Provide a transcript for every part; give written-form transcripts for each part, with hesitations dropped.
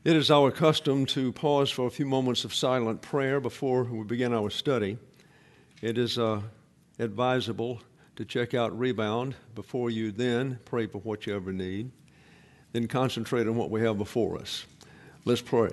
It is our custom to pause for a few moments of silent prayer before we begin our study. It is advisable to check out Rebound before you then pray for what you ever need. Then concentrate on what we have before us. Let's pray.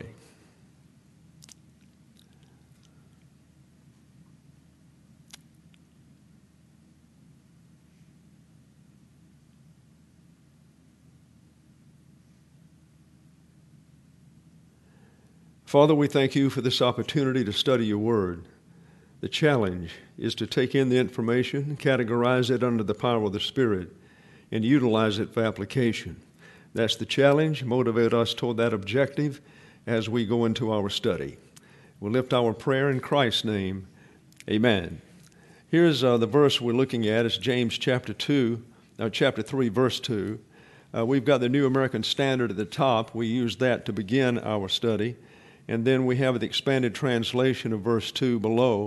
Father, we thank you for this opportunity to study your word. The challenge is to take in the information, categorize it under the power of the Spirit, and utilize it for application. That's the challenge. Motivate us toward that objective as we go into our study. We'll lift our prayer in Christ's name. Amen. Here's the verse we're looking at. It's James chapter 3, verse 2. We've got the New American Standard at the top. We use that to begin our study. And then we have the expanded translation of verse 2 below.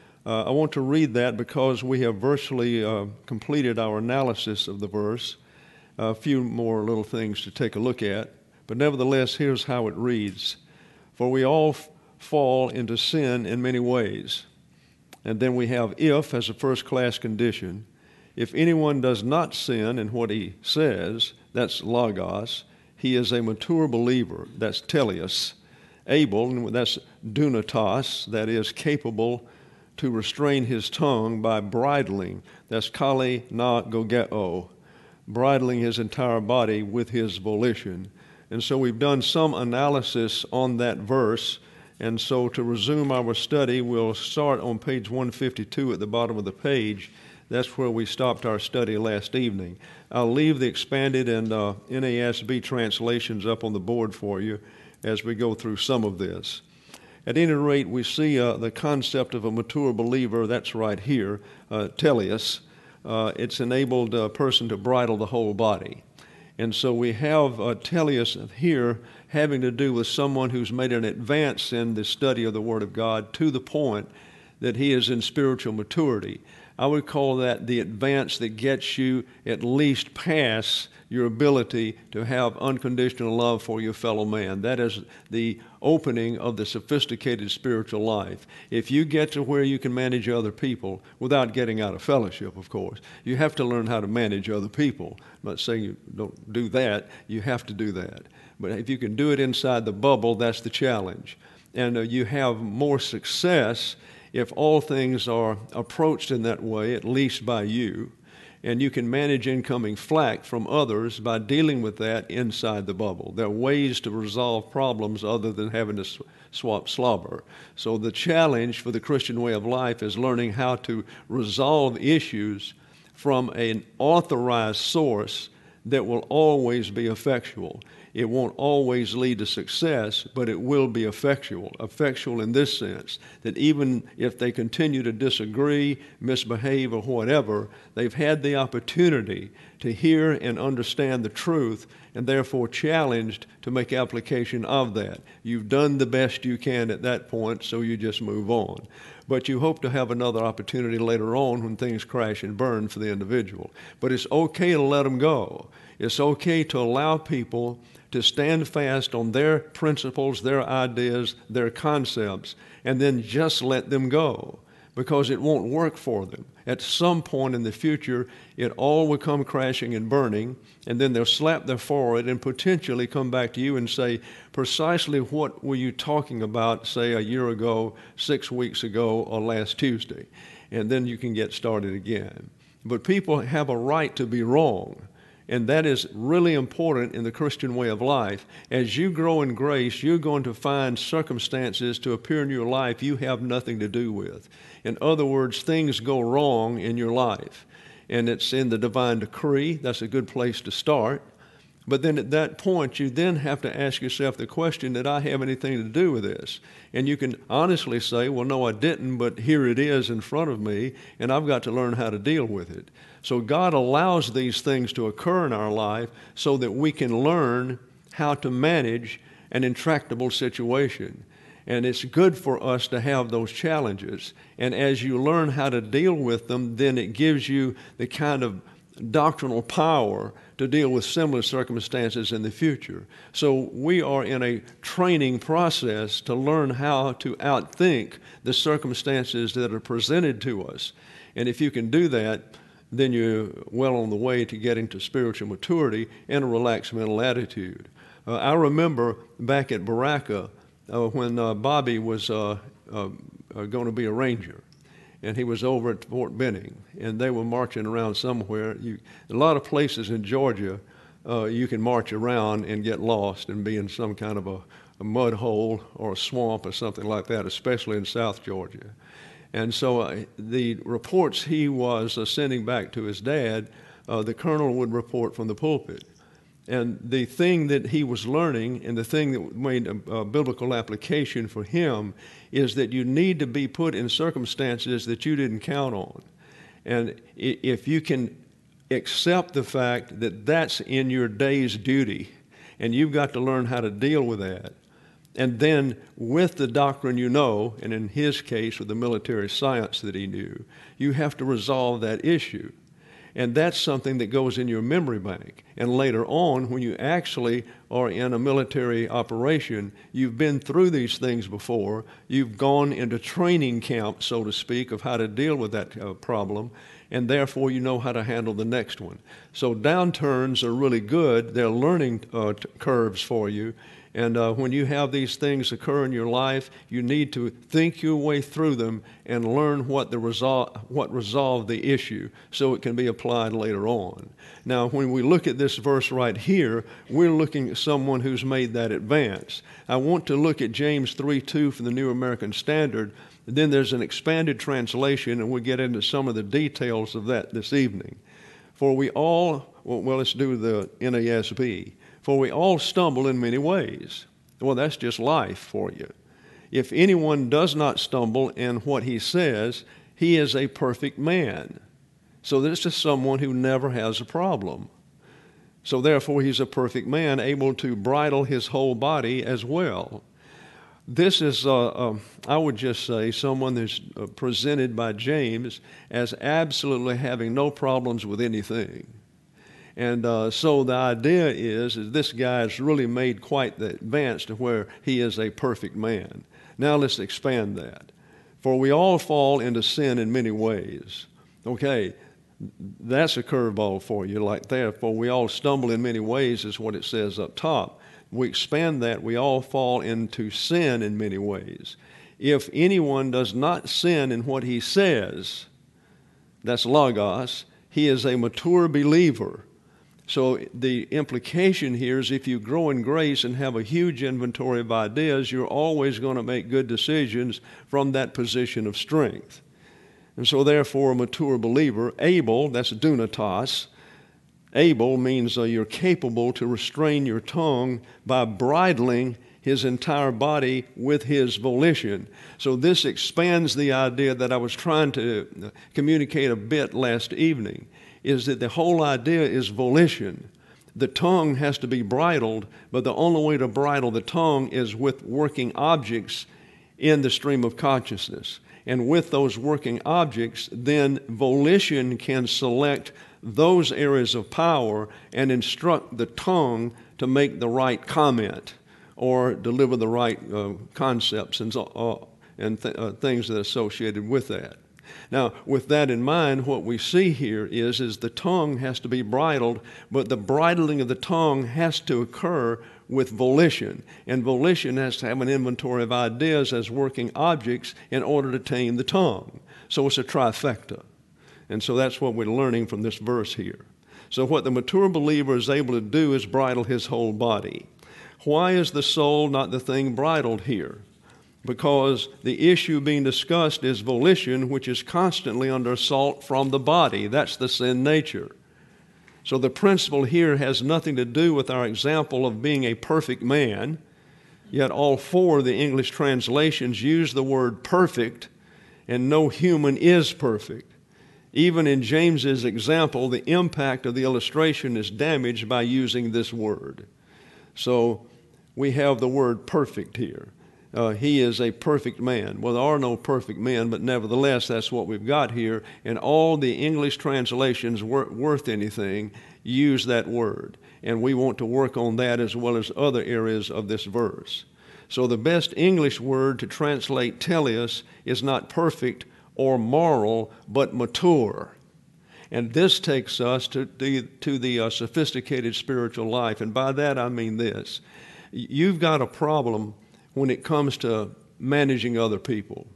I want to read that because we have virtually completed our analysis of the verse. A few more little things to take a look at. But nevertheless, here's how it reads. For we all fall into sin in many ways. And then we have if as a first-class condition. If anyone does not sin in what he says, that's logos, he is a mature believer, that's teleos. Able, and that's dunatos, that is capable to restrain his tongue by bridling, that's kali na gogeo, bridling his entire body with his volition. And so we've done some analysis on that verse, and so to resume our study, we'll start on page 152 at the bottom of the page. That's where we stopped our study last evening. I'll leave the expanded and NASB translations up on the board for you as we go through some of this. At any rate, we see the concept of a mature believer, that's right here, teleos. It's enabled a person to bridle the whole body. And so we have teleos here having to do with someone who's made an advance in the study of the Word of God to the point that he is in spiritual maturity. I would call that the advance that gets you at least past your ability to have unconditional love for your fellow man. That is the opening of the sophisticated spiritual life. If you get to where you can manage other people without getting out of fellowship, of course, you have to learn how to manage other people. I'm not saying you don't do that. You have to do that. But if you can do it inside the bubble, that's the challenge. And you have more success if all things are approached in that way, at least by you. And you can manage incoming flack from others by dealing with that inside the bubble. There are ways to resolve problems other than having to swap slobber. So the challenge for the Christian way of life is learning how to resolve issues from an authorized source that will always be effectual. It won't always lead to success, but it will be effectual. Effectual in this sense, that even if they continue to disagree, misbehave, or whatever, they've had the opportunity to hear and understand the truth, and therefore challenged to make application of that. You've done the best you can at that point, so you just move on. But you hope to have another opportunity later on when things crash and burn for the individual. But it's okay to let them go. It's okay to allow people to stand fast on their principles, their ideas, their concepts, and then just let them go, because it won't work for them. At some point in the future, it all will come crashing and burning, and then they'll slap their forehead and potentially come back to you and say, precisely what were you talking about, say, a year ago, 6 weeks ago, or last Tuesday? And then you can get started again. But people have a right to be wrong. And that is really important in the Christian way of life. As you grow in grace, you're going to find circumstances to appear in your life you have nothing to do with. In other words, things go wrong in your life. And it's in the divine decree. That's a good place to start. But then at that point, you then have to ask yourself the question, did I have anything to do with this? And you can honestly say, well, no, I didn't, but here it is in front of me, and I've got to learn how to deal with it. So God allows these things to occur in our life so that we can learn how to manage an intractable situation. And it's good for us to have those challenges. And as you learn how to deal with them, then it gives you the kind of doctrinal power to deal with similar circumstances in the future. So we are in a training process to learn how to outthink the circumstances that are presented to us. And if you can do that, then you're well on the way to getting to spiritual maturity and a relaxed mental attitude. I remember back at Baraka when Bobby was going to be a ranger, and he was over at Fort Benning, and they were marching around somewhere. A lot of places in Georgia, you can march around and get lost and be in some kind of a mud hole or a swamp or something like that, especially in South Georgia. And so the reports he was sending back to his dad, the colonel would report from the pulpit. And the thing that he was learning, and the thing that made a biblical application for him, is that you need to be put in circumstances that you didn't count on. And if you can accept the fact that that's in your day's duty, and you've got to learn how to deal with that, and then with the doctrine you know, and in his case with the military science that he knew, you have to resolve that issue. And that's something that goes in your memory bank. And later on, when you actually are in a military operation, you've been through these things before. You've gone into training camp, so to speak, of how to deal with that problem, and therefore you know how to handle the next one. So downturns are really good. They're learning curves for you. And when you have these things occur in your life, you need to think your way through them and learn what resolved the issue so it can be applied later on. Now, when we look at this verse right here, we're looking at someone who's made that advance. I want to look at James 3:2 from the New American Standard. Then there's an expanded translation, and we'll get into some of the details of that this evening. For we all, well, let's do the NASB. For we all stumble in many ways. Well, that's just life for you. If anyone does not stumble in what he says, he is a perfect man. So this is someone who never has a problem. So therefore, he's a perfect man, able to bridle his whole body as well. This is, I would just say, someone that's presented by James as absolutely having no problems with anything. And so the idea is this guy's really made quite the advance to where he is a perfect man. Now let's expand that. For we all fall into sin in many ways. Okay, that's a curveball for you like that. For we all stumble in many ways is what it says up top. We expand that, we all fall into sin in many ways. If anyone does not sin in what he says, that's logos, he is a mature believer. So the implication here is if you grow in grace and have a huge inventory of ideas, you're always going to make good decisions from that position of strength. And so therefore a mature believer, able, that's dunatos. Able means you're capable to restrain your tongue by bridling his entire body with his volition. So this expands the idea that I was trying to communicate a bit last evening, is that the whole idea is volition. The tongue has to be bridled, but the only way to bridle the tongue is with working objects in the stream of consciousness. And with those working objects, then volition can select those areas of power and instruct the tongue to make the right comment or deliver the right concepts and things that are associated with that. Now, with that in mind, what we see here is the tongue has to be bridled, but the bridling of the tongue has to occur with volition. And volition has to have an inventory of ideas as working objects in order to tame the tongue. So it's a trifecta. And so that's what we're learning from this verse here. So what the mature believer is able to do is bridle his whole body. Why is the soul not the thing bridled here? Because the issue being discussed is volition, which is constantly under assault from the body. That's the sin nature. So the principle here has nothing to do with our example of being a perfect man, yet all four of the English translations use the word perfect, and no human is perfect. Even in James's example, the impact of the illustration is damaged by using this word. So we have the word perfect here. He is a perfect man. Well, there are no perfect men, but nevertheless, that's what we've got here. And all the English translations worth anything use that word. And we want to work on that as well as other areas of this verse. So the best English word to translate teleos is not perfect or moral, but mature. And this takes us to the sophisticated spiritual life. And by that I mean this. You've got a problem when it comes to managing other people.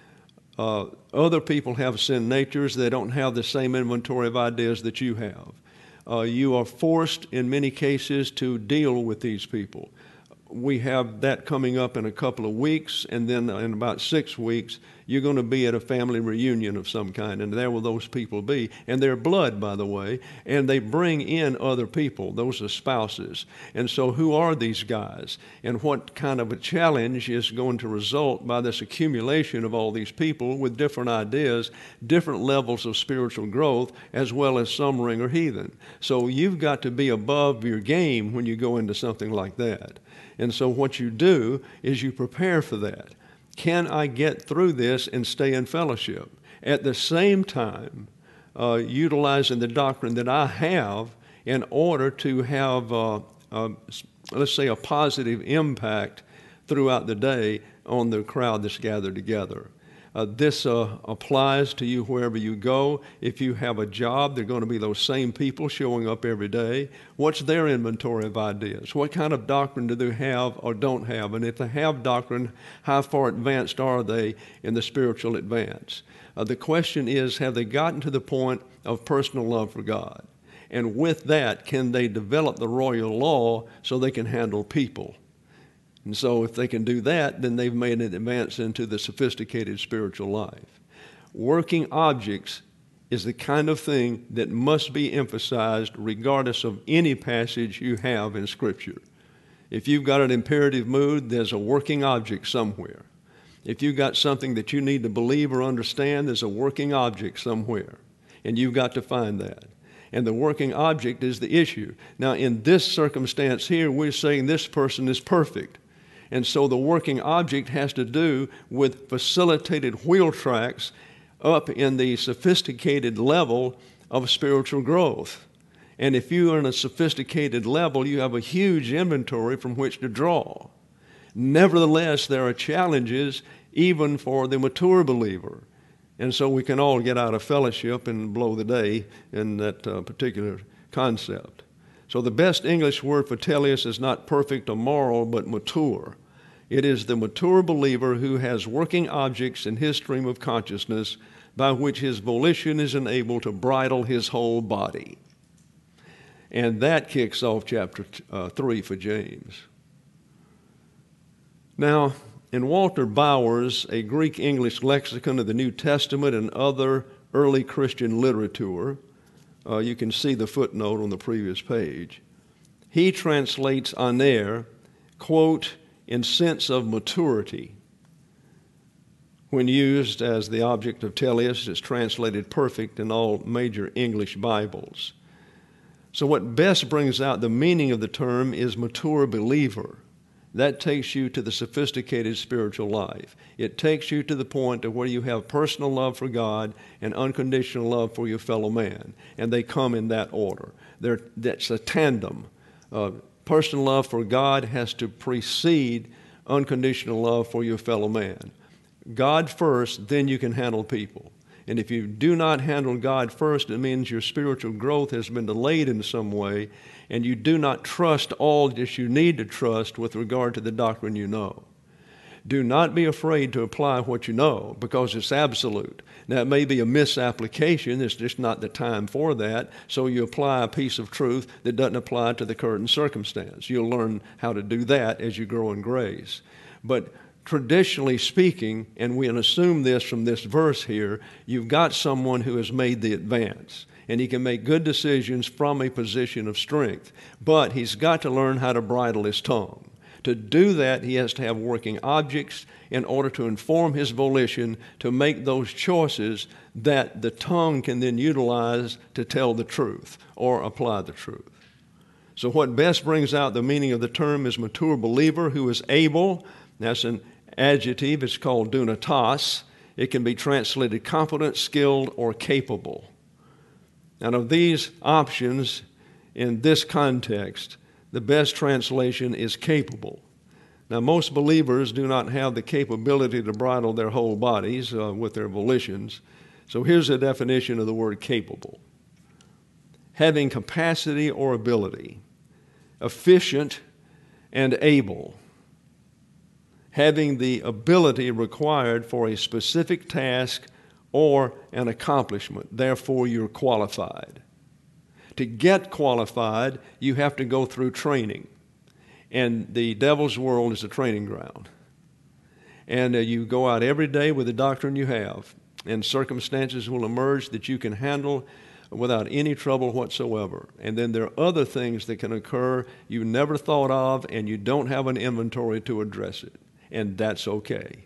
Other people have sin natures. They don't have the same inventory of ideas that you have. You are forced in many cases to deal with these people. We have that coming up in a couple of weeks, and then in about 6 weeks, you're going to be at a family reunion of some kind, and there will those people be. And they're blood, by the way, and they bring in other people. Those are spouses. And so who are these guys? And what kind of a challenge is going to result by this accumulation of all these people with different ideas, different levels of spiritual growth, as well as some ringer heathen. So you've got to be above your game when you go into something like that. And so what you do is you prepare for that. Can I get through this and stay in fellowship? At the same time, utilizing the doctrine that I have in order to have, let's say, a positive impact throughout the day on the crowd that's gathered together. This applies to you wherever you go. If you have a job, they're going to be those same people showing up every day. What's their inventory of ideas? What kind of doctrine do they have or don't have? And if they have doctrine, how far advanced are they in the spiritual advance? The question is, have they gotten to the point of personal love for God? And with that, can they develop the royal law so they can handle people? And so if they can do that, then they've made an advance into the sophisticated spiritual life. Working objects is the kind of thing that must be emphasized regardless of any passage you have in Scripture. If you've got an imperative mood, there's a working object somewhere. If you've got something that you need to believe or understand, there's a working object somewhere. And you've got to find that. And the working object is the issue. Now, in this circumstance here, we're saying this person is perfect. And so the working object has to do with facilitated wheel tracks up in the sophisticated level of spiritual growth. And if you are in a sophisticated level, you have a huge inventory from which to draw. Nevertheless, there are challenges even for the mature believer. And so we can all get out of fellowship and blow the day in that particular concept. So the best English word for teleos is not perfect or moral, but mature. It is the mature believer who has working objects in his stream of consciousness by which his volition is enabled to bridle his whole body. And that kicks off chapter 3 for James. Now, in Walter Bowers, a Greek-English lexicon of the New Testament and other early Christian literature, you can see the footnote on the previous page. He translates aner, quote, in sense of maturity. When used as the object of teleos, it's translated perfect in all major English Bibles. So what best brings out the meaning of the term is mature believer. That takes you to the sophisticated spiritual life. It takes you to the point of where you have personal love for God and unconditional love for your fellow man. And they come in that order. That's a tandem. Personal love for God has to precede unconditional love for your fellow man. God first, then you can handle people. And if you do not handle God first, it means your spiritual growth has been delayed in some way, and you do not trust all that you need to trust with regard to the doctrine you know. Do not be afraid to apply what you know, because it's absolute. Now, it may be a misapplication. It's just not the time for that. So you apply a piece of truth that doesn't apply to the current circumstance. You'll learn how to do that as you grow in grace. But traditionally speaking, and we can assume this from this verse here, you've got someone who has made the advance. And he can make good decisions from a position of strength. But he's got to learn how to bridle his tongue. To do that, he has to have working objects in order to inform his volition to make those choices that the tongue can then utilize to tell the truth or apply the truth. So what best brings out the meaning of the term is mature believer who is able, that's an adjective. It's called dunatos. It can be translated competent, skilled, or capable. And of these options, in this context, the best translation is capable. Now, most believers do not have the capability to bridle their whole bodies with their volitions. So here's a definition of the word capable. Having capacity or ability, efficient and able, having the ability required for a specific task or an accomplishment. Therefore, you're qualified. To get qualified, you have to go through training. And the devil's world is a training ground. And you go out every day with the doctrine you have, and circumstances will emerge that you can handle without any trouble whatsoever. And then there are other things that can occur you never thought of, and you don't have an inventory to address it. And that's okay.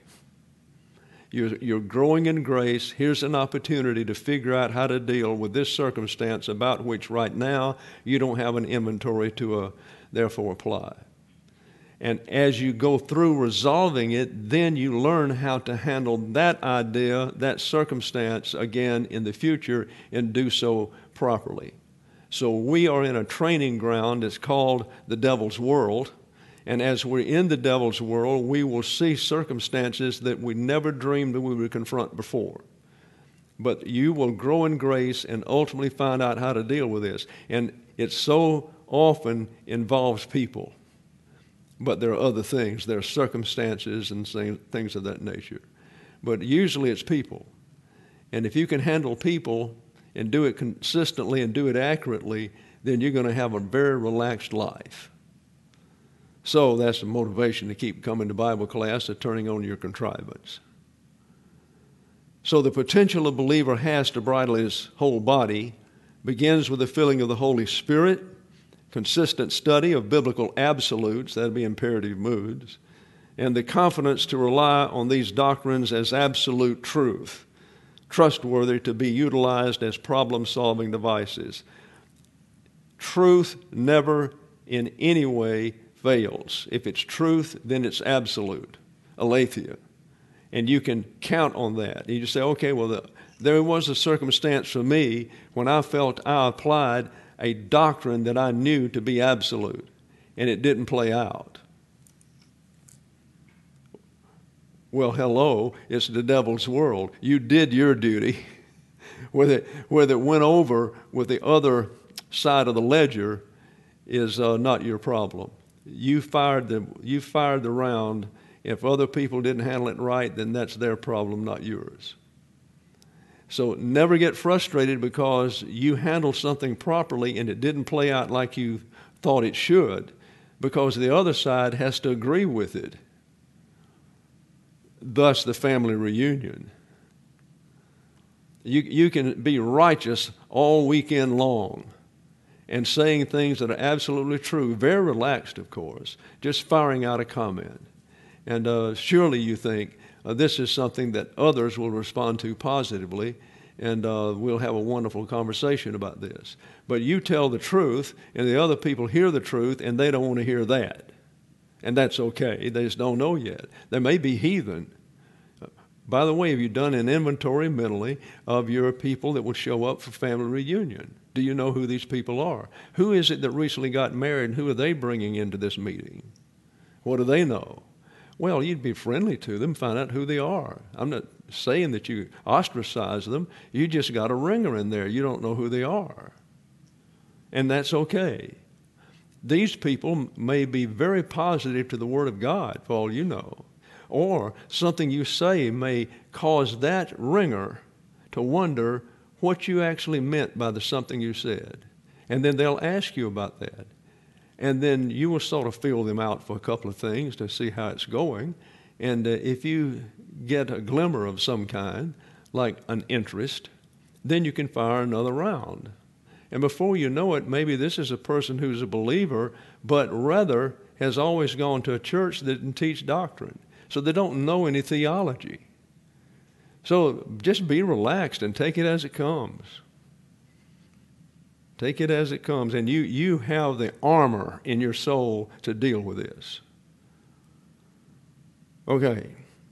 You're growing in grace. Here's an opportunity to figure out how to deal with this circumstance about which right now you don't have an inventory to therefore apply. And as you go through resolving it, then you learn how to handle that idea, that circumstance again in the future and do so properly. So we are in a training ground. It's called the devil's world. And as we're in the devil's world, we will see circumstances that we never dreamed that we would confront before. But you will grow in grace and ultimately find out how to deal with this. And it so often involves people. But there are other things. There are circumstances and things of that nature. But usually it's people. And if you can handle people and do it consistently and do it accurately, then you're going to have a very relaxed life. So that's the motivation to keep coming to Bible class and turning on your contrivance. So the potential a believer has to bridle his whole body begins with the filling of the Holy Spirit, consistent study of biblical absolutes, that would be imperative moods, and the confidence to rely on these doctrines as absolute truth, trustworthy to be utilized as problem-solving devices. Truth never in any way fails. If it's truth, then it's absolute, aletheia. And you can count on that. You just say, okay, well, there was a circumstance for me when I felt I applied a doctrine that I knew to be absolute, and it didn't play out. Well, hello, it's the devil's world. You did your duty. Whether it went over with the other side of the ledger is not your problem. You fired the round. If other people didn't handle it right, then that's their problem, not yours. So never get frustrated because you handled something properly and it didn't play out like you thought it should, because the other side has to agree with it. Thus the family reunion. You can be righteous all weekend long and saying things that are absolutely true, very relaxed, of course, just firing out a comment. And surely you think this is something that others will respond to positively, and we'll have a wonderful conversation about this. But you tell the truth, and the other people hear the truth, and they don't want to hear that. And that's okay. They just don't know yet. They may be heathen. By the way, have you done an inventory mentally of your people that will show up for family reunion? Do you know who these people are? Who is it that recently got married, and who are they bringing into this meeting? What do they know? Well, you'd be friendly to them, find out who they are. I'm not saying that you ostracize them. You just got a ringer in there. You don't know who they are. And that's okay. These people may be very positive to the Word of God, for all you know. Or something you say may cause that ringer to wonder what you actually meant by the something you said. And then they'll ask you about that. And then you will sort of feel them out for a couple of things to see how it's going. And if you get a glimmer of some kind, like an interest, then you can fire another round. And before you know it, maybe this is a person who's a believer, but rather has always gone to a church that didn't teach doctrine. So they don't know any theology. So just be relaxed and take it as it comes. Take it as it comes. And you have the armor in your soul to deal with this. Okay.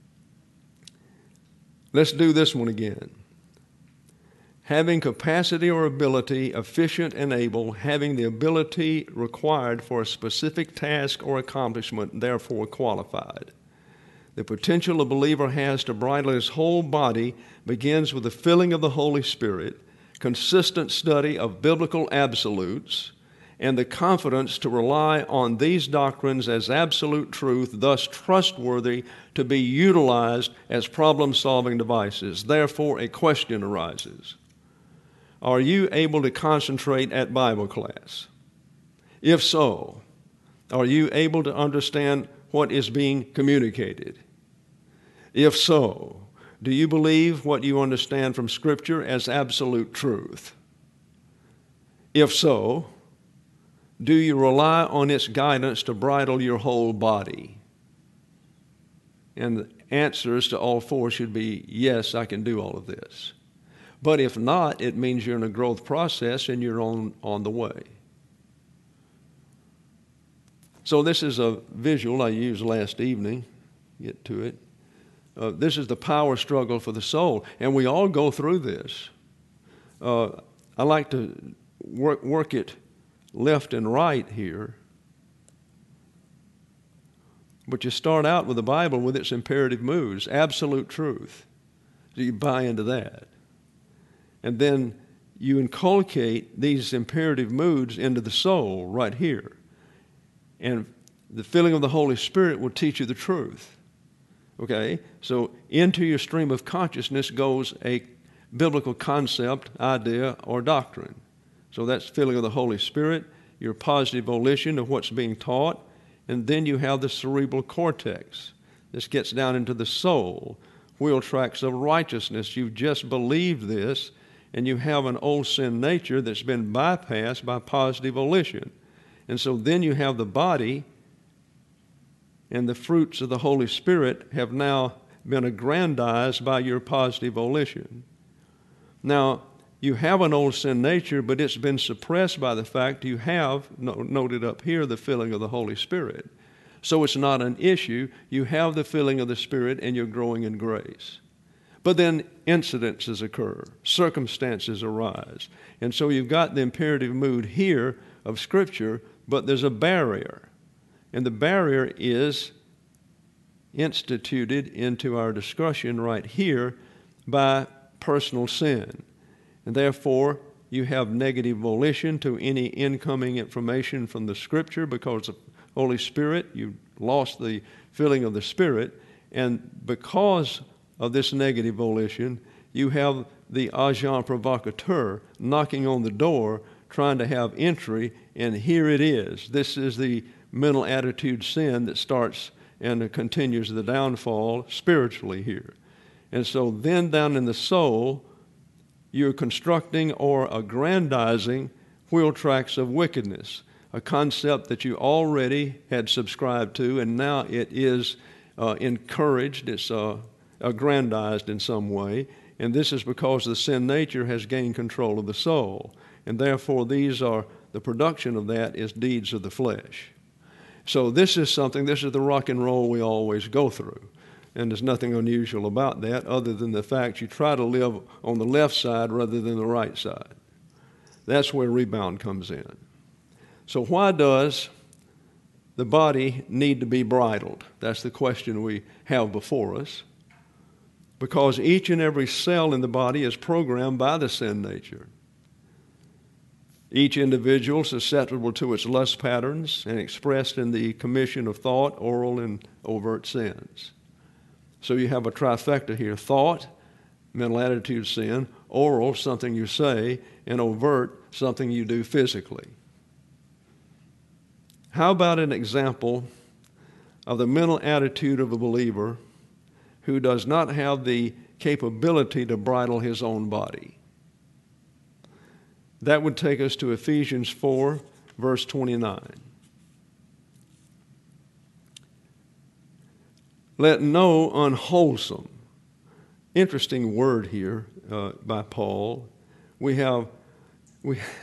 Let's do this one again. Having capacity or ability, efficient and able, having the ability required for a specific task or accomplishment, therefore qualified. The potential a believer has to bridle his whole body begins with the filling of the Holy Spirit, consistent study of biblical absolutes, and the confidence to rely on these doctrines as absolute truth, thus trustworthy to be utilized as problem-solving devices. Therefore, a question arises. Are you able to concentrate at Bible class? If so, are you able to understand what is being communicated? If so, do you believe what you understand from Scripture as absolute truth? If so, do you rely on its guidance to bridle your whole body? And the answers to all four should be, yes, I can do all of this. But if not, it means you're in a growth process and you're on the way. So this is a visual I used last evening. Get to it. This is the power struggle for the soul. And we all go through this. I like to work it left and right here. But you start out with the Bible with its imperative moods, absolute truth. So you buy into that. And then you inculcate these imperative moods into the soul right here. And the filling of the Holy Spirit will teach you the truth. Okay? So into your stream of consciousness goes a biblical concept, idea, or doctrine. So that's filling of the Holy Spirit, your positive volition of what's being taught, and then you have the cerebral cortex. This gets down into the soul, wheel tracks of righteousness. You've just believed this, and you have an old sin nature that's been bypassed by positive volition. And so then you have the body, and the fruits of the Holy Spirit have now been aggrandized by your positive volition. Now, you have an old sin nature, but it's been suppressed by the fact you have, noted up here, the filling of the Holy Spirit. So it's not an issue. You have the filling of the Spirit, and you're growing in grace. But then incidences occur, circumstances arise. And so you've got the imperative mood here of Scripture, but there's a barrier. And the barrier is instituted into our discussion right here by personal sin. And therefore, you have negative volition to any incoming information from the Scripture because of Holy Spirit. You lost the filling of the Spirit. And because of this negative volition, you have the agent provocateur knocking on the door, trying to have entry, and here it is. This is the mental attitude sin that starts and continues the downfall spiritually here. And so then down in the soul, you're constructing or aggrandizing wheel tracks of wickedness, a concept that you already had subscribed to, and now it is encouraged, it's aggrandized in some way, and this is because the sin nature has gained control of the soul, and therefore the production of that is deeds of the flesh. So this is the rock and roll we always go through. And there's nothing unusual about that other than the fact you try to live on the left side rather than the right side. That's where rebound comes in. So why does the body need to be bridled? That's the question we have before us. Because each and every cell in the body is programmed by the sin nature. Each individual susceptible to its lust patterns and expressed in the commission of thought, oral, and overt sins. So you have a trifecta here: thought, mental attitude sin; oral, something you say; and overt, something you do physically. How about an example of the mental attitude of a believer who does not have the capability to bridle his own body? That would take us to Ephesians 4, verse 29. Let no unwholesome, interesting word here by Paul. We have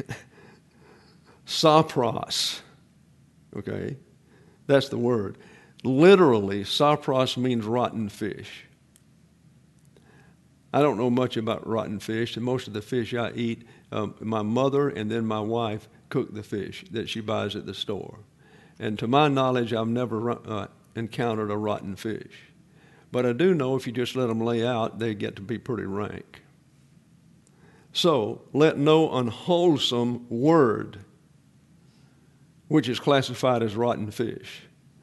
sapros, okay? That's the word. Literally, sapros means rotten fish. I don't know much about rotten fish, and most of the fish I eat, my mother and then my wife cook the fish that she buys at the store. And to my knowledge, I've never encountered a rotten fish. But I do know if you just let them lay out, they get to be pretty rank. So, let no unwholesome word, which is classified as rotten fish.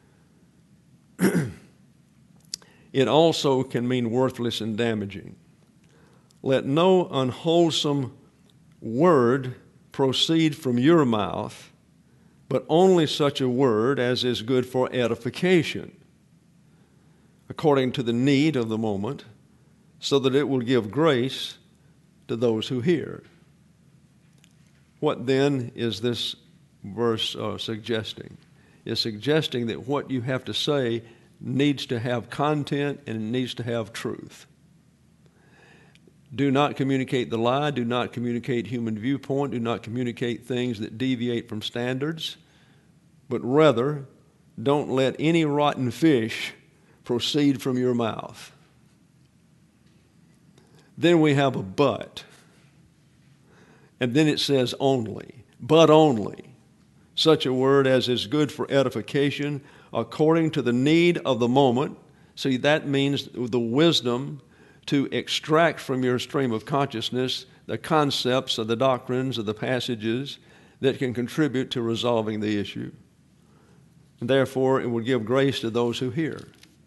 It also can mean worthless and damaging. Let no unwholesome word proceed from your mouth, but only such a word as is good for edification, according to the need of the moment, so that it will give grace to those who hear. What then is this verse suggesting? It's suggesting that what you have to say needs to have content and it needs to have truth. Do not communicate the lie. Do not communicate human viewpoint. Do not communicate things that deviate from standards. But rather, don't let any rotten fish proceed from your mouth. Then we have a but. And then it says only, but only, such a word as is good for edification according to the need of the moment. See, that means the wisdom to extract from your stream of consciousness the concepts of the doctrines of the passages that can contribute to resolving the issue. And therefore, it will give grace to those who hear.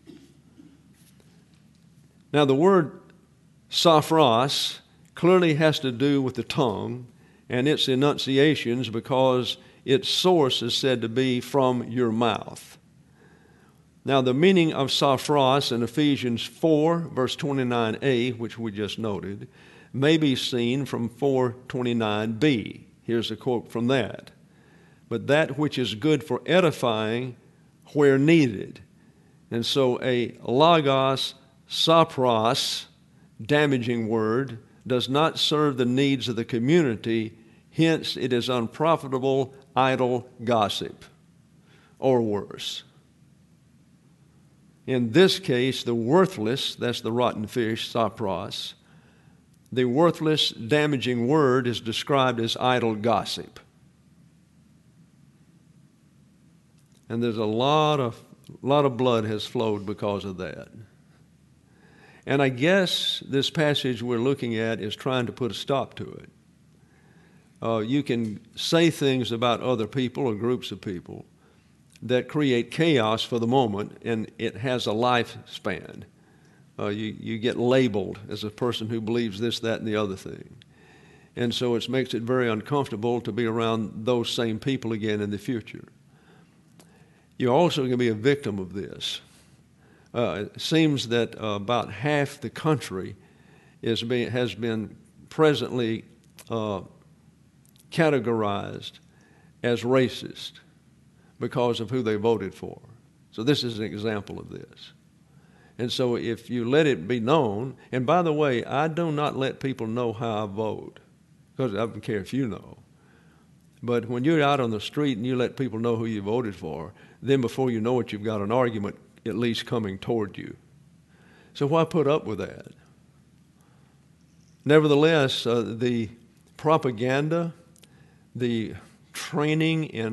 Now, the word sophros clearly has to do with the tongue and its enunciations because its source is said to be from your mouth. Now, the meaning of sophros in Ephesians 4, verse 29a, which we just noted, may be seen from 4:29b. Here's a quote from that. But that which is good for edifying where needed. And so a logos sapros, damaging word, does not serve the needs of the community, hence it is unprofitable, idle gossip, or worse. In this case, the worthless, that's the rotten fish, sapros, the worthless, damaging word is described as idle gossip. And there's a lot of blood has flowed because of that. And I guess this passage we're looking at is trying to put a stop to it. You can say things about other people or groups of people that create chaos for the moment, and it has a lifespan. You get labeled as a person who believes this, that, and the other thing. And so it makes it very uncomfortable to be around those same people again in the future. You're also going to be a victim of this. It seems that about half the country has been presently categorized as racist because of who they voted for. So this is an example of this. And so if you let it be known, and by the way, I do not let people know how I vote, because I don't care if you know. But when you're out on the street and you let people know who you voted for, then before you know it, you've got an argument at least coming toward you. So why put up with that? Nevertheless, the propaganda, the training in,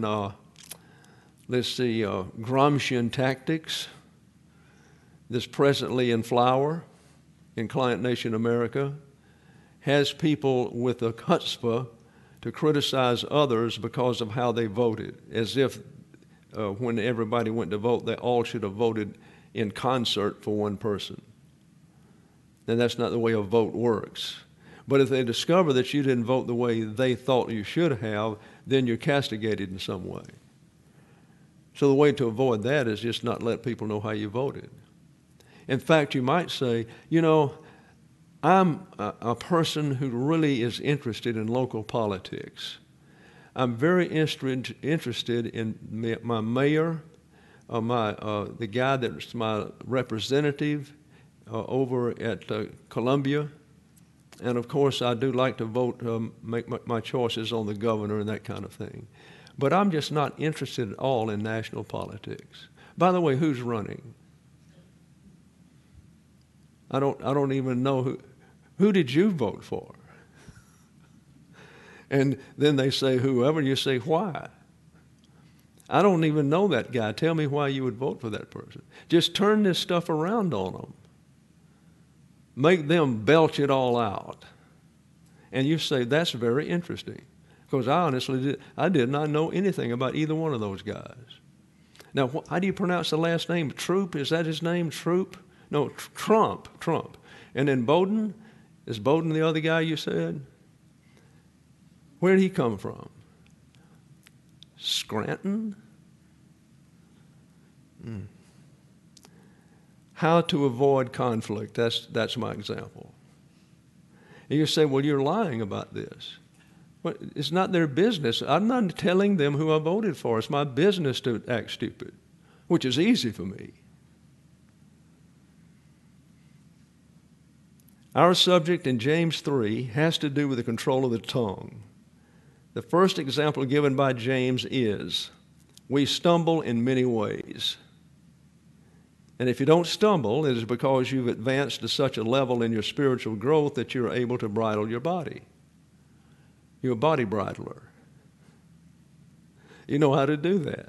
Gramscian tactics that's presently in flower in Client Nation America has people with a chutzpah to criticize others because of how they voted, as if when everybody went to vote, they all should have voted in concert for one person. And that's not the way a vote works. But if they discover that you didn't vote the way they thought you should have, then you're castigated in some way. So the way to avoid that is just not let people know how you voted. In fact, you might say, you know, I'm a person who really is interested in local politics. I'm very interested in my mayor, the guy that's my representative over at Columbia. And of course, I do like to vote, make my choices on the governor and that kind of thing. But I'm just not interested at all in national politics. By the way, who's running? I don't even know who did you vote for? And then they say whoever, and you say why? I don't even know that guy. Tell me why you would vote for that person. Just turn this stuff around on them. Make them belch it all out. And you say, that's very interesting. Because I honestly did not know anything about either one of those guys. Now, how do you pronounce the last name? Troop? Is that his name? Troop? No, Trump. And then Bowden? Is Bowden the other guy you said? Where did he come from? Scranton? How to avoid conflict. That's my example. And you say, well, you're lying about this. Well, it's not their business. I'm not telling them who I voted for. It's my business to act stupid, which is easy for me. Our subject in James 3 has to do with the control of the tongue. The first example given by James is, we stumble in many ways. And if you don't stumble, it is because you've advanced to such a level in your spiritual growth that you're able to bridle your body. You're a body bridler. You know how to do that.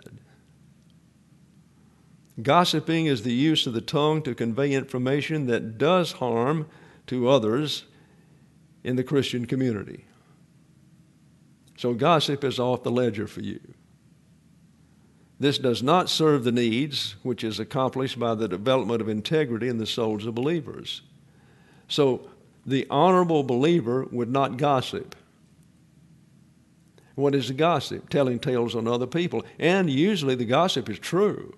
Gossiping is the use of the tongue to convey information that does harm to others in the Christian community. So gossip is off the ledger for you. This does not serve the needs which is accomplished by the development of integrity in the souls of believers. So the honorable believer would not gossip. What is the gossip? Telling tales on other people. And usually the gossip is true.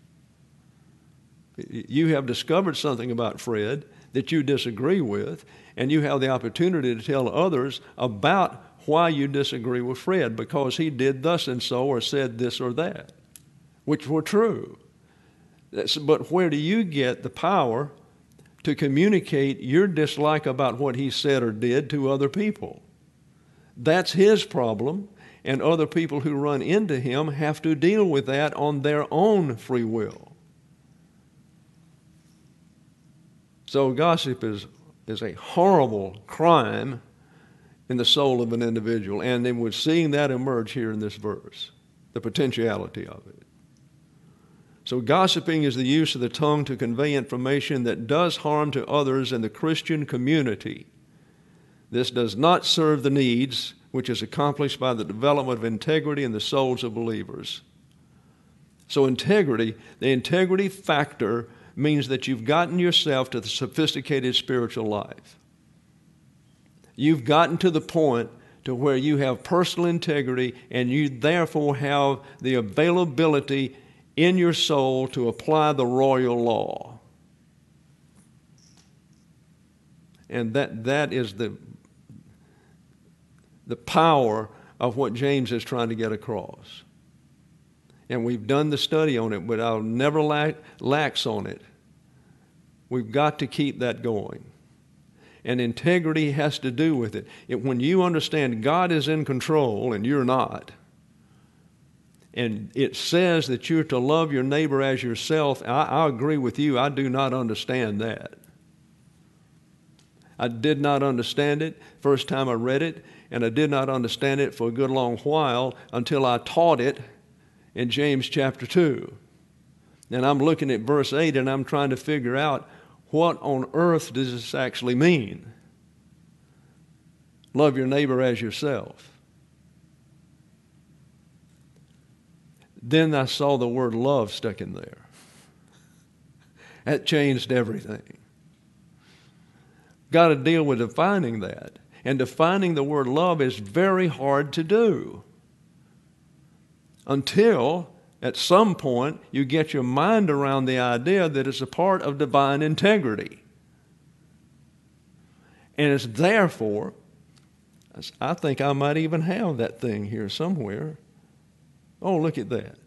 You have discovered something about Fred that you disagree with, and you have the opportunity to tell others about why you disagree with Fred, because he did thus and so, or said this or that, which were true. But where do you get the power to communicate your dislike about what he said or did to other people? That's his problem, and other people who run into him have to deal with that on their own free will. So gossip is a horrible crime in the soul of an individual, and then we're seeing that emerge here in this verse, the potentiality of it. So gossiping is the use of the tongue to convey information that does harm to others in the Christian community. This does not serve the needs which is accomplished by the development of integrity in the souls of believers. So integrity, the integrity factor means that you've gotten yourself to the sophisticated spiritual life. You've gotten to the point to where you have personal integrity, and you therefore have the availability in your soul to apply the royal law. And that is the power of what James is trying to get across. And we've done the study on it, but I'll never lax on it. We've got to keep that going. And integrity has to do with it. When you understand God is in control and you're not, and it says that you're to love your neighbor as yourself, I agree with you. I do not understand that. I did not understand it first time I read it, and I did not understand it for a good long while until I taught it in James chapter 2. And I'm looking at verse 8 and I'm trying to figure out, what on earth does this actually mean? Love your neighbor as yourself. Then I saw the word love stuck in there. That changed everything. Got to deal with defining that. And defining the word love is very hard to do until at some point you get your mind around the idea that it's a part of divine integrity. And it's therefore, I think I might even have that thing here somewhere. Oh, look at that.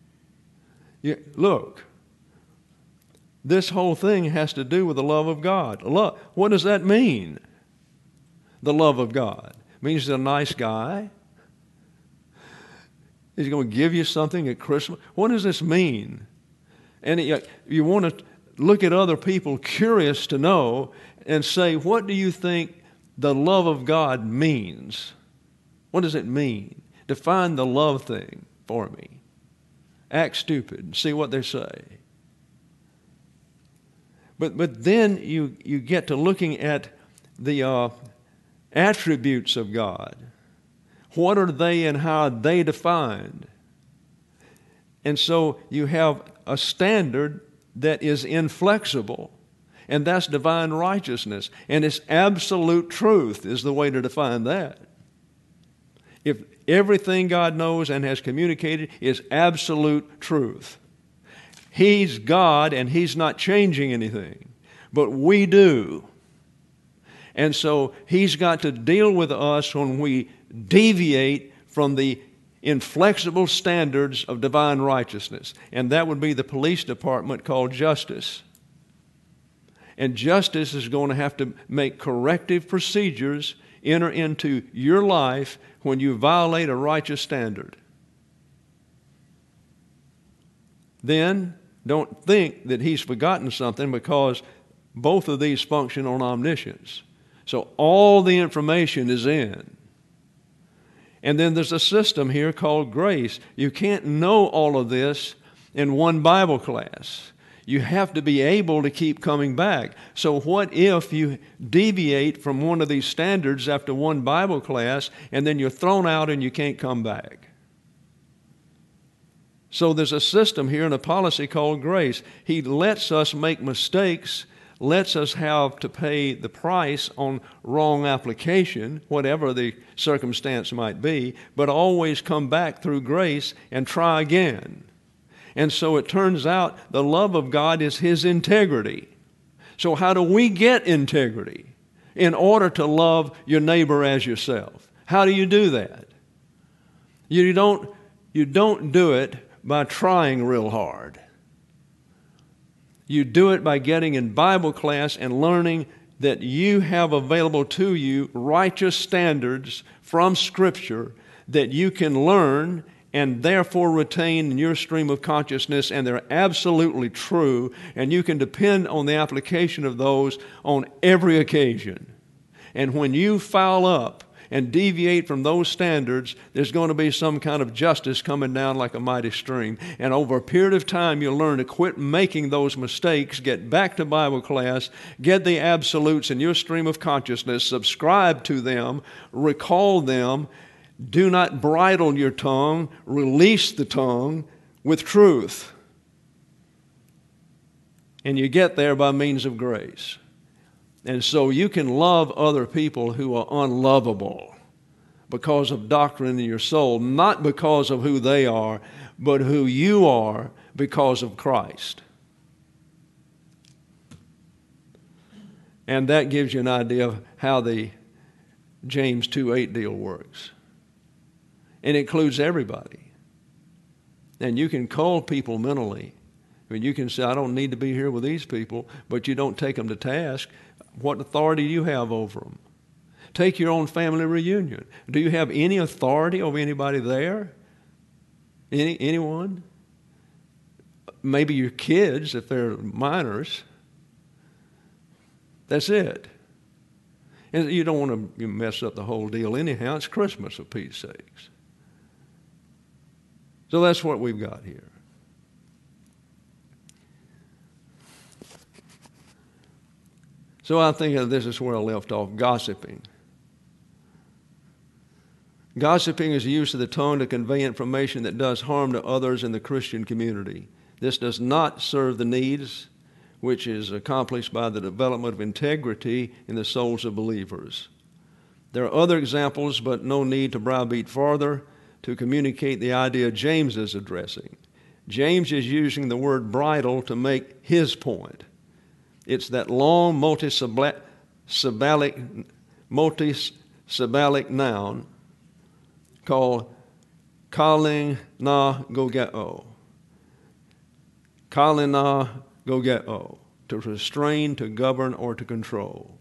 Look, this whole thing has to do with the love of God. Love, what does that mean? The love of God. It means he's a nice guy. He's going to give you something at Christmas. What does this mean? And you want to look at other people curious to know and say, what do you think the love of God means? What does it mean? Define the love thing for me. Act stupid and see what they say. But then you get to looking at the attributes of God. What are they and how are they defined? And so you have a standard that is inflexible, and that's divine righteousness. And it's absolute truth is the way to define that. If everything God knows and has communicated is absolute truth. He's God and He's not changing anything, but we do. And so He's got to deal with us when we deviate from the inflexible standards of divine righteousness. And that would be the police department called justice. And justice is going to have to make corrective procedures enter into your life when you violate a righteous standard. Then don't think that He's forgotten something, because both of these function on omniscience. So all the information is in. And then there's a system here called grace. You can't know all of this in one Bible class. You have to be able to keep coming back. So what if you deviate from one of these standards after one Bible class and then you're thrown out and you can't come back? So there's a system here and a policy called grace. He lets us make mistakes, lets us have to pay the price on wrong application, whatever the circumstance might be, but always come back through grace and try again. And so it turns out the love of God is His integrity. So how do we get integrity in order to love your neighbor as yourself? How do you do that? You don't do it by trying real hard. You do it by getting in Bible class and learning that you have available to you righteous standards from Scripture that you can learn and therefore retain in your stream of consciousness, and they're absolutely true, and you can depend on the application of those on every occasion. And when you foul up and deviate from those standards, there's going to be some kind of justice coming down like a mighty stream. And over a period of time, you'll learn to quit making those mistakes, get back to Bible class, get the absolutes in your stream of consciousness, subscribe to them, recall them. Do not bridle your tongue, release the tongue with truth. And you get there by means of grace. And so you can love other people who are unlovable because of doctrine in your soul, not because of who they are, but who you are because of Christ. And that gives you an idea of how the James 2:8 deal works. And it includes everybody. And you can call people mentally. I mean, you can say, I don't need to be here with these people, but you don't take them to task. What authority do you have over them? Take your own family reunion. Do you have any authority over anybody there? Anyone? Maybe your kids, if they're minors. That's it. And you don't want to mess up the whole deal anyhow. It's Christmas, for Pete's sakes. So that's what we've got here. So I think this is where I left off, gossiping. Gossiping is the use of the tongue to convey information that does harm to others in the Christian community. This does not serve the needs which is accomplished by the development of integrity in the souls of believers. There are other examples, but no need to browbeat farther to communicate the idea James is addressing. James is using the word bridle to make his point. It's that long multisyllabic noun called kalinagogeo. Kalinagogeo, to restrain, to govern, or to control.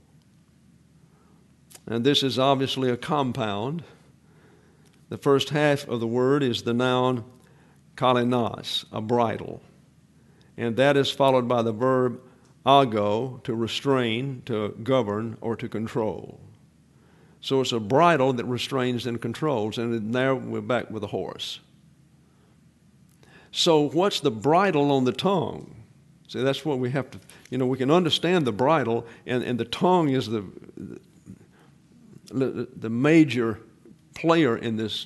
And this is obviously a compound. The first half of the word is the noun kalinos, a bridle. and that is followed by the verb ago, to restrain, to govern, or to control. So it's a bridle that restrains and controls, and now we're back with a horse. So what's the bridle on the tongue? See, that's what we have to, we can understand the bridle, and the tongue is the major player in this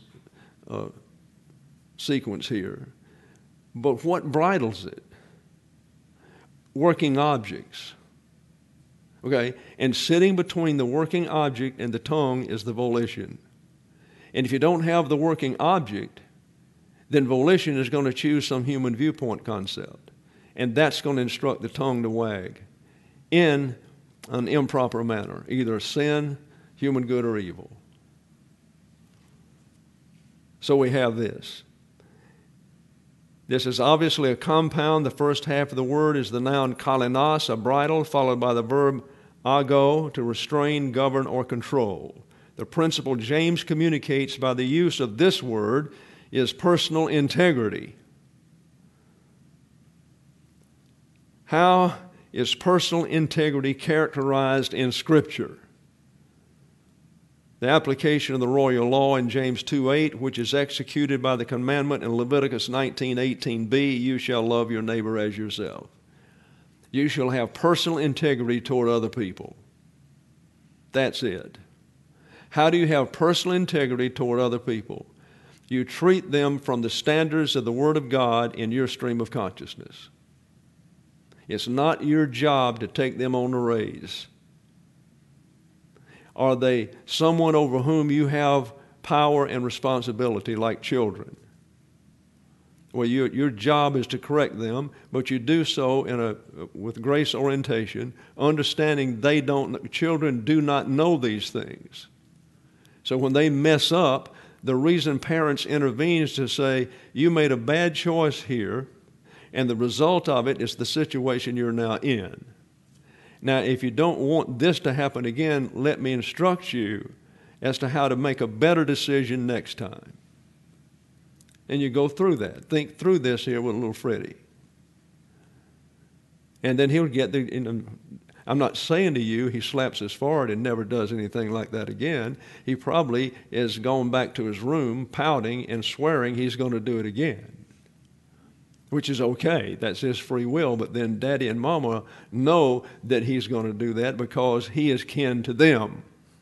sequence here. But what bridles it? Working objects. Okay? And sitting between the working object and the tongue is the volition. And if you don't have the working object, then volition is going to choose some human viewpoint concept. And that's going to instruct the tongue to wag in an improper manner, either sin, human good, or evil. So we have this. This is obviously a compound. The first half of the word is the noun kalinos, a bridle, followed by the verb ago, to restrain, govern, or control. The principle James communicates by the use of this word is personal integrity. How is personal integrity characterized in Scripture? The application of the royal law in James 2:8, which is executed by the commandment in Leviticus 19:18b, you shall love your neighbor as yourself. You shall have personal integrity toward other people. That's it. How do you have personal integrity toward other people? You treat them from the standards of the Word of God in your stream of consciousness. It's not your job to take them on a raise. Are they someone over whom you have power and responsibility, like children? Well, your job is to correct them, but you do so with grace orientation, understanding children do not know these things. So when they mess up, the reason parents intervene is to say, you made a bad choice here, and the result of it is the situation you're now in. Now, if you don't want this to happen again, let me instruct you as to how to make a better decision next time. And you go through that. Think through this here with little Freddie. And then he'll get I'm not saying to you he slaps his forehead and never does anything like that again. He probably is going back to his room, pouting and swearing he's going to do it again. Which is okay. That's his free will. But then Daddy and Mama know that he's going to do that because he is kin to them.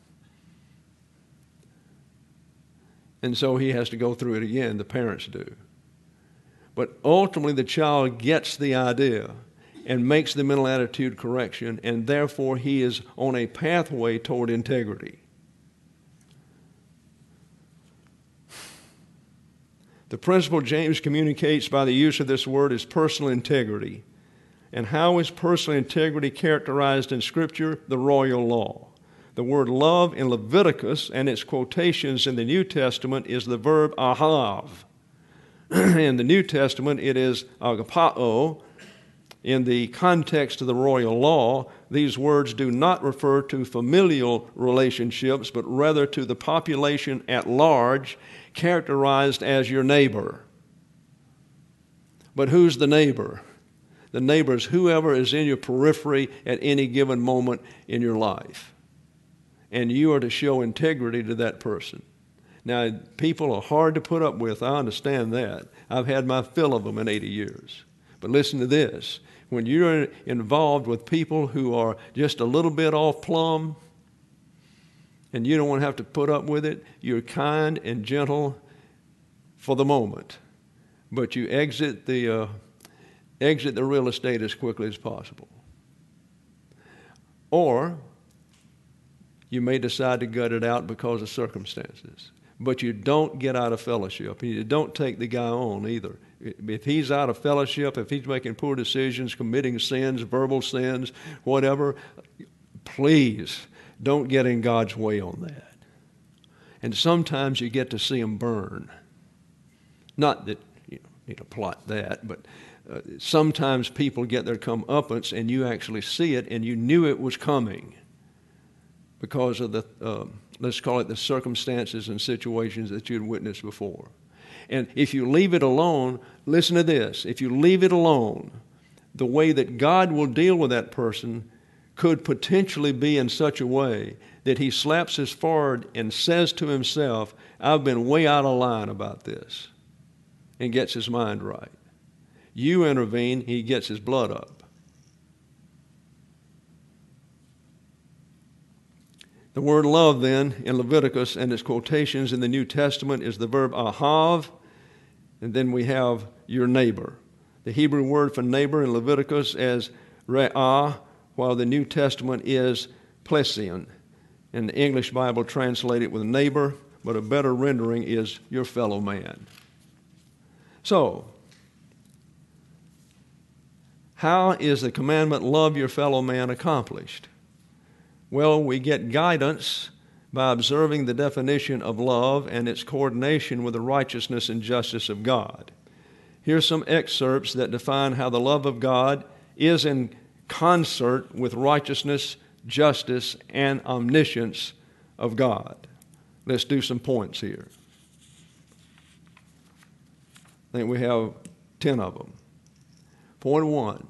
And so he has to go through it again. The parents do. But ultimately the child gets the idea and makes the mental attitude correction, and therefore he is on a pathway toward integrity. The principle James communicates by the use of this word is personal integrity. And how is personal integrity characterized in Scripture? The royal law. The word love in Leviticus and its quotations in the New Testament is the verb ahav. In the New Testament, it is agapao. In the context of the royal law, these words do not refer to familial relationships, but rather to the population at large, characterized as your neighbor. But who's the neighbor? The neighbor is whoever is in your periphery at any given moment in your life. And you are to show integrity to that person. Now, people are hard to put up with. I understand that. I've had my fill of them in 80 years. But listen to this. When you're involved with people who are just a little bit off plumb, and you don't want to have to put up with it, you're kind and gentle for the moment. But you exit the real estate as quickly as possible. Or you may decide to gut it out because of circumstances. But you don't get out of fellowship. And you don't take the guy on either. If he's out of fellowship, if he's making poor decisions, committing sins, verbal sins, whatever, please don't get in God's way on that. And sometimes you get to see him burn. Not that you need to plot that, but sometimes people get their comeuppance and you actually see it and you knew it was coming because of the, let's call it the circumstances and situations that you'd witnessed before. And if you leave it alone, listen to this, if you leave it alone, the way that God will deal with that person could potentially be in such a way that he slaps his forehead and says to himself, I've been way out of line about this, and gets his mind right. You intervene, he gets his blood up. The word love then in Leviticus and its quotations in the New Testament is the verb ahav, and then we have your neighbor. The Hebrew word for neighbor in Leviticus is re'ah, while the New Testament is plesion. In the English Bible translate it with neighbor, but a better rendering is your fellow man. So, how is the commandment, love your fellow man, accomplished? Well, we get guidance by observing the definition of love and its coordination with the righteousness and justice of God. Here's some excerpts that define how the love of God is in concert with righteousness, justice, and omniscience of God. Let's do some points here. I think we have 10 of them. Point 1.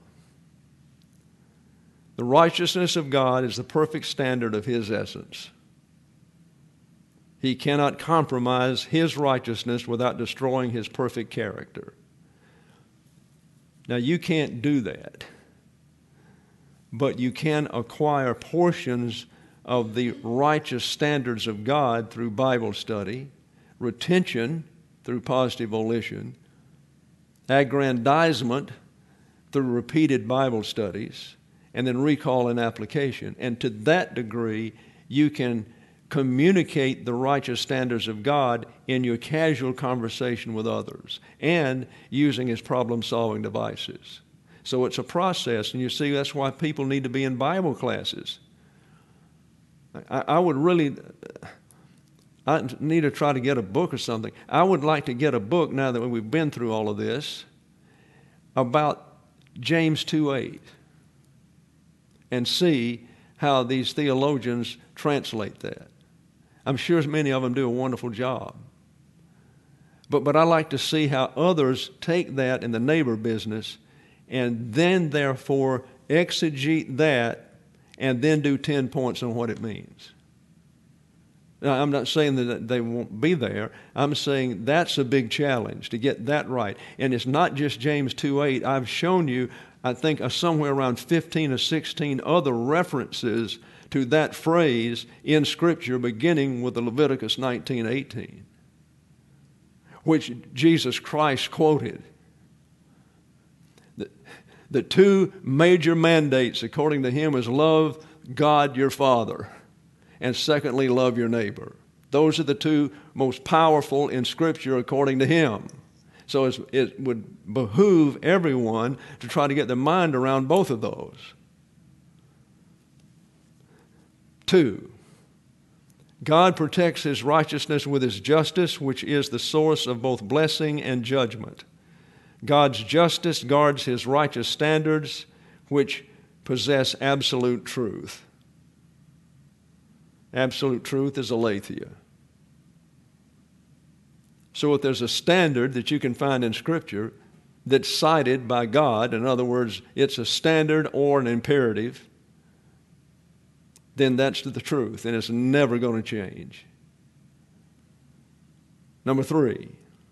The righteousness of God is the perfect standard of His essence. He cannot compromise His righteousness without destroying His perfect character. Now, you can't do that, but you can acquire portions of the righteous standards of God through Bible study, retention through positive volition, aggrandizement through repeated Bible studies, and then recall and application. And to that degree, you can communicate the righteous standards of God in your casual conversation with others and using His problem-solving devices. So it's a process, and you see that's why people need to be in Bible classes. I need to try to get a book or something. I would like to get a book, now that we've been through all of this, about James 2:8 and see how these theologians translate that. I'm sure many of them do a wonderful job. But I like to see how others take that in the neighbor business and then therefore exegete that and then do 10 points on what it means. Now, I'm not saying that they won't be there. I'm saying that's a big challenge to get that right. And it's not just James 2:8. I've shown you, I think, somewhere around 15 or 16 other references to that phrase in Scripture, beginning with the Leviticus 19:18, which Jesus Christ quoted. The two major mandates, according to Him, is love God your Father, and secondly, love your neighbor. Those are the two most powerful in Scripture according to Him. So it would behoove everyone to try to get their mind around both of those. 2, God protects His righteousness with His justice, which is the source of both blessing and judgment. God's justice guards His righteous standards, which possess absolute truth. Absolute truth is aletheia. So if there's a standard that you can find in Scripture that's cited by God, in other words, it's a standard or an imperative, then that's the truth, and it's never going to change. Number 3,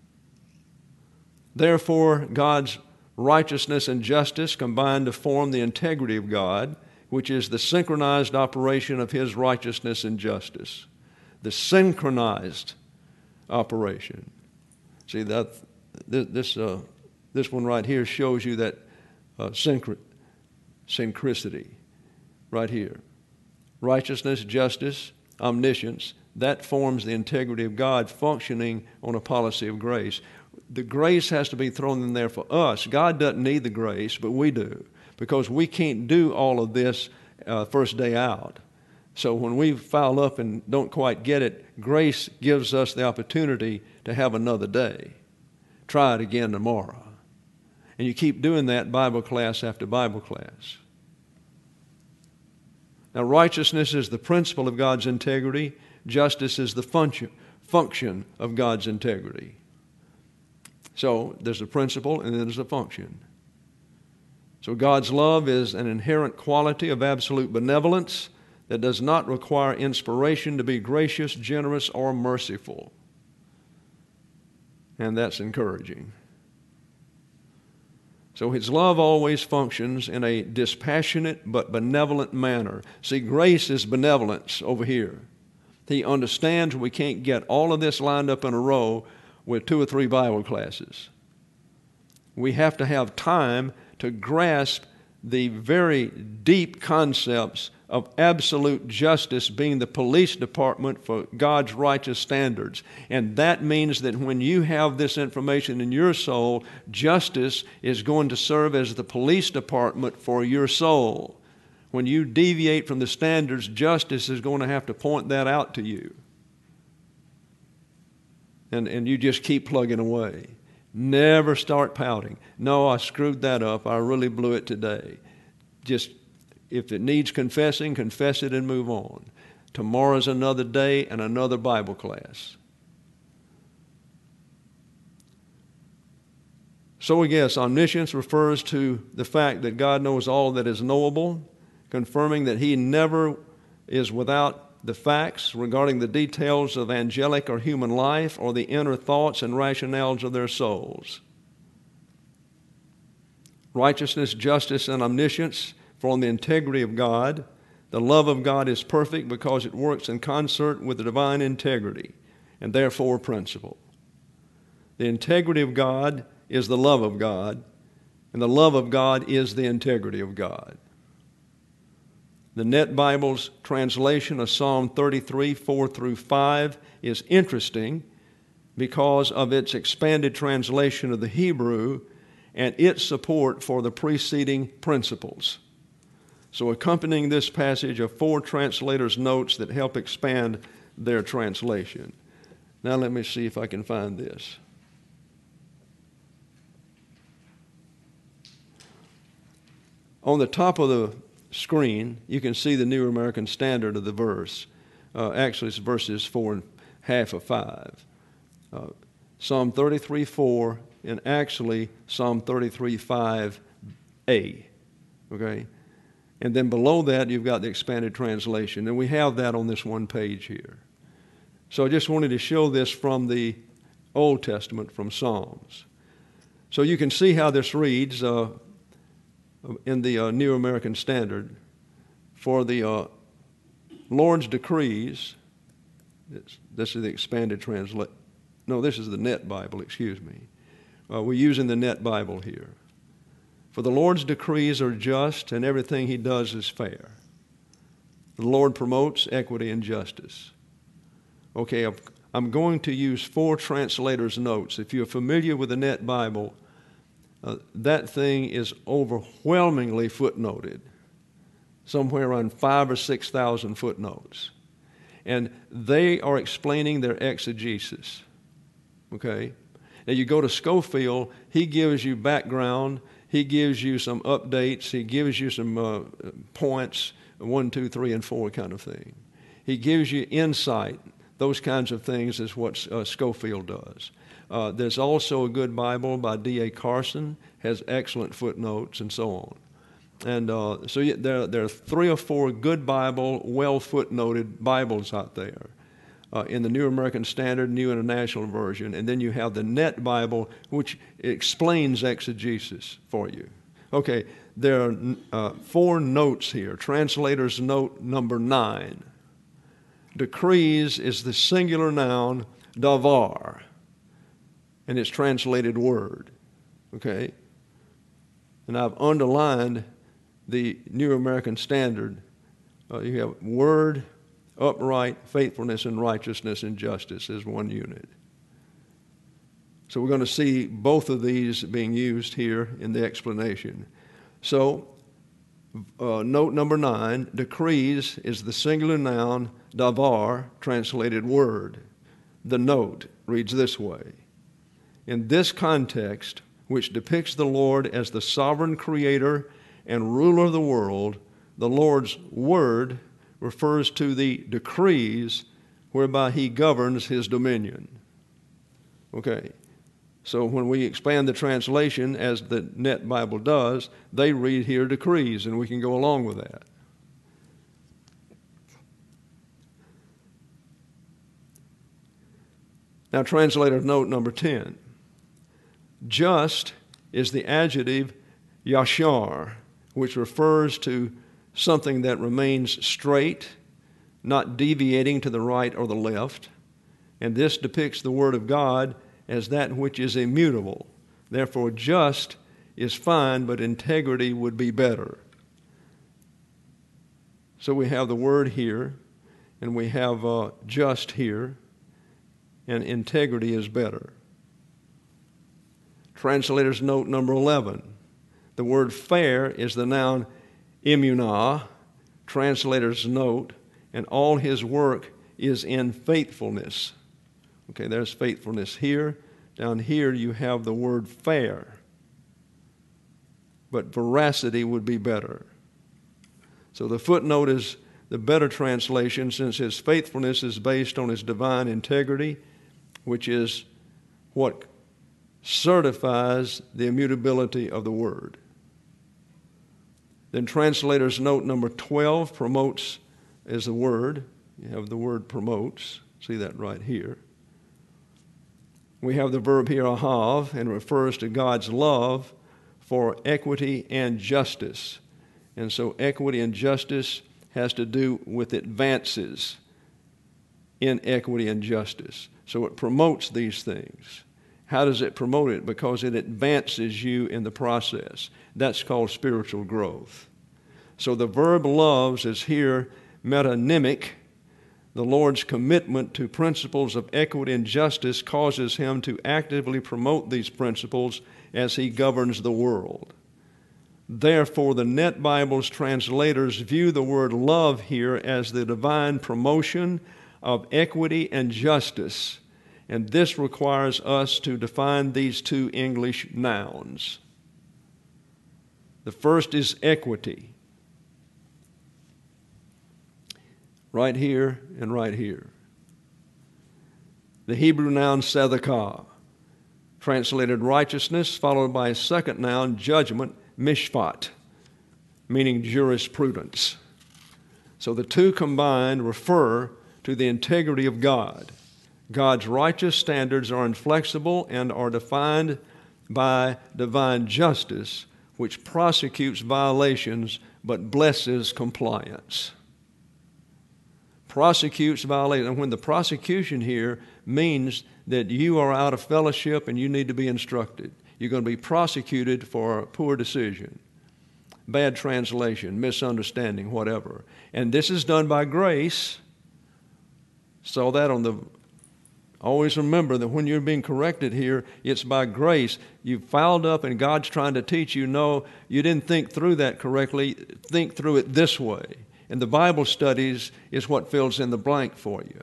therefore, God's righteousness and justice combine to form the integrity of God, which is the synchronized operation of His righteousness and justice. The synchronized operation. See, that this one right here shows you that synchronicity right here. Righteousness, justice, omniscience, that forms the integrity of God functioning on a policy of grace. The grace has to be thrown in there for us. God doesn't need the grace, but we do, because we can't do all of this first day out. So when we foul up and don't quite get it, grace gives us the opportunity to have another day. Try it again tomorrow. And you keep doing that Bible class after Bible class. Now, righteousness is the principle of God's integrity. Justice is the function of God's integrity. So there's a principle and then there's a function. So God's love is an inherent quality of absolute benevolence that does not require inspiration to be gracious, generous, or merciful. And that's encouraging. So His love always functions in a dispassionate but benevolent manner. See, grace is benevolence over here. He understands we can't get all of this lined up in a row with 2 or 3 Bible classes. We have to have time to grasp the very deep concepts of absolute justice being the police department for God's righteous standards. And that means that when you have this information in your soul, justice is going to serve as the police department for your soul. When you deviate from the standards, justice is going to have to point that out to you. And you just keep plugging away. Never start pouting. No, I screwed that up. I really blew it today. Just, if it needs confessing, confess it and move on. Tomorrow's another day and another Bible class. So I guess omniscience refers to the fact that God knows all that is knowable, confirming that He never is without the facts regarding the details of angelic or human life or the inner thoughts and rationales of their souls. Righteousness, justice, and omniscience form the integrity of God. The love of God is perfect because it works in concert with the divine integrity and therefore principle. The integrity of God is the love of God, and the love of God is the integrity of God. The Net Bible's translation of Psalm 33, 4 through 5 is interesting because of its expanded translation of the Hebrew and its support for the preceding principles. So accompanying this passage are 4 translators' notes that help expand their translation. Now let me see if I can find this. On the top of the screen, you can see the New American Standard of the verse. Actually, it's verses 4 and half of 5. Psalm 33, 4, and actually Psalm 33, 5a. Okay? And then below that, you've got the expanded translation. And we have that on this one page here. So I just wanted to show this from the Old Testament, from Psalms. So you can see how this reads in the New American Standard. For the Lord's decrees, this is the expanded translation. No, this is the Net Bible, excuse me. We're using the Net Bible here. For the Lord's decrees are just, and everything He does is fair. The Lord promotes equity and justice. Okay, I'm going to use 4 translators' notes. If you're familiar with the Net Bible, that thing is overwhelmingly footnoted, somewhere around 5,000 or 6,000 footnotes. And they are explaining their exegesis. Okay? Now you go to Scofield, he gives you background, he gives you some updates, he gives you some points, 1, 2, 3, and 4 kind of thing. He gives you insight. Those kinds of things is what Scofield does. There's also a good Bible by D.A. Carson, has excellent footnotes and so on. And so there are 3 or 4 good Bible, well footnoted Bibles out there in the New American Standard, New International Version. And then you have the Net Bible, which explains exegesis for you. Okay, there are 4 notes here. Translator's note number 9. Decrees is the singular noun davar, and it's translated word. Okay? And I've underlined the New American Standard. You have word, upright, faithfulness, and righteousness and justice as one unit. So we're going to see both of these being used here in the explanation. So, note number 9, decrees is the singular noun davar, translated word. The note reads this way. In this context, which depicts the Lord as the sovereign creator and ruler of the world, the Lord's word refers to the decrees whereby He governs His dominion. Okay. So when we expand the translation, as the Net Bible does, they read here decrees, and we can go along with that. Now, translator's note number 10. Just is the adjective yashar, which refers to something that remains straight, not deviating to the right or the left. And this depicts the Word of God as that which is immutable. Therefore, just is fine, but integrity would be better. So we have the word here, and we have just here, and integrity is better. Translator's note number 11. The word fair is the noun immunah, translator's note, and all his work is in faithfulness. Okay, there's faithfulness here. Down here you have the word fair. But veracity would be better. So the footnote is the better translation, since his faithfulness is based on his divine integrity, which is what certifies the immutability of the word. Then translator's note number 12, promotes is the word. You have the word promotes. See that right here. We have the verb here, ahav, and refers to God's love for equity and justice. And so equity and justice has to do with advances in equity and justice. So it promotes these things. How does it promote it? Because it advances you in the process. That's called spiritual growth. So the verb loves is here metonymic. The Lord's commitment to principles of equity and justice causes him to actively promote these principles as he governs the world. Therefore, the Net Bible's translators view the word love here as the divine promotion of equity and justice, and this requires us to define these two English nouns. The first is equity. Right here and right here. The Hebrew noun tzedakah, translated righteousness, followed by a second noun, judgment, mishpat, meaning jurisprudence. So the two combined refer to the integrity of God. God's righteous standards are inflexible and are defined by divine justice, which prosecutes violations but blesses compliance. Prosecutes violation. And when the prosecution here means that you are out of fellowship and you need to be instructed. You're going to be prosecuted for a poor decision, bad translation, misunderstanding, whatever. And this is done by grace. Saw that on the... Always remember that when you're being corrected here, it's by grace. You've fouled up and God's trying to teach you, no, you didn't think through that correctly. Think through it this way. And the Bible studies is what fills in the blank for you.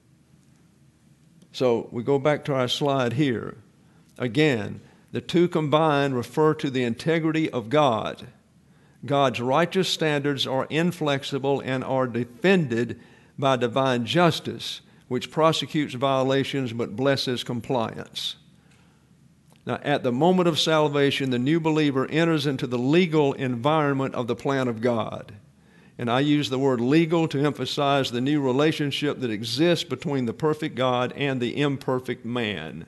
So we go back to our slide here. Again, the two combined refer to the integrity of God. God's righteous standards are inflexible and are defended by divine justice, which prosecutes violations but blesses compliance. Now, at the moment of salvation, the new believer enters into the legal environment of the plan of God. And I use the word legal to emphasize the new relationship that exists between the perfect God and the imperfect man.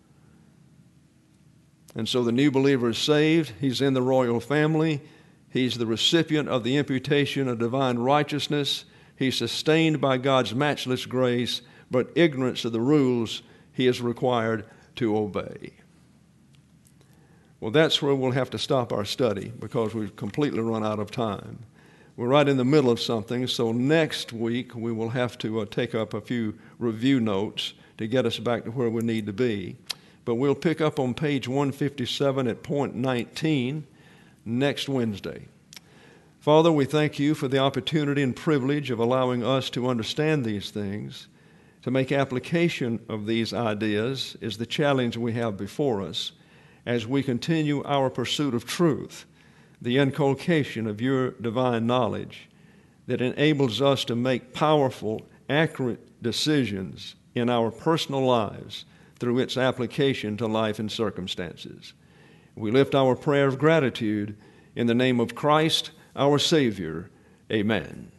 And so the new believer is saved. He's in the royal family. He's the recipient of the imputation of divine righteousness. He's sustained by God's matchless grace, but ignorance of the rules he is required to obey. Well, that's where we'll have to stop our study because we've completely run out of time. We're right in the middle of something, so next week we will have to take up a few review notes to get us back to where we need to be. But we'll pick up on page 157 at point 19 next Wednesday. Father, we thank you for the opportunity and privilege of allowing us to understand these things. To make application of these ideas is the challenge we have before us as we continue our pursuit of truth, the inculcation of your divine knowledge that enables us to make powerful, accurate decisions in our personal lives through its application to life and circumstances. We lift our prayer of gratitude in the name of Christ, our Savior. Amen.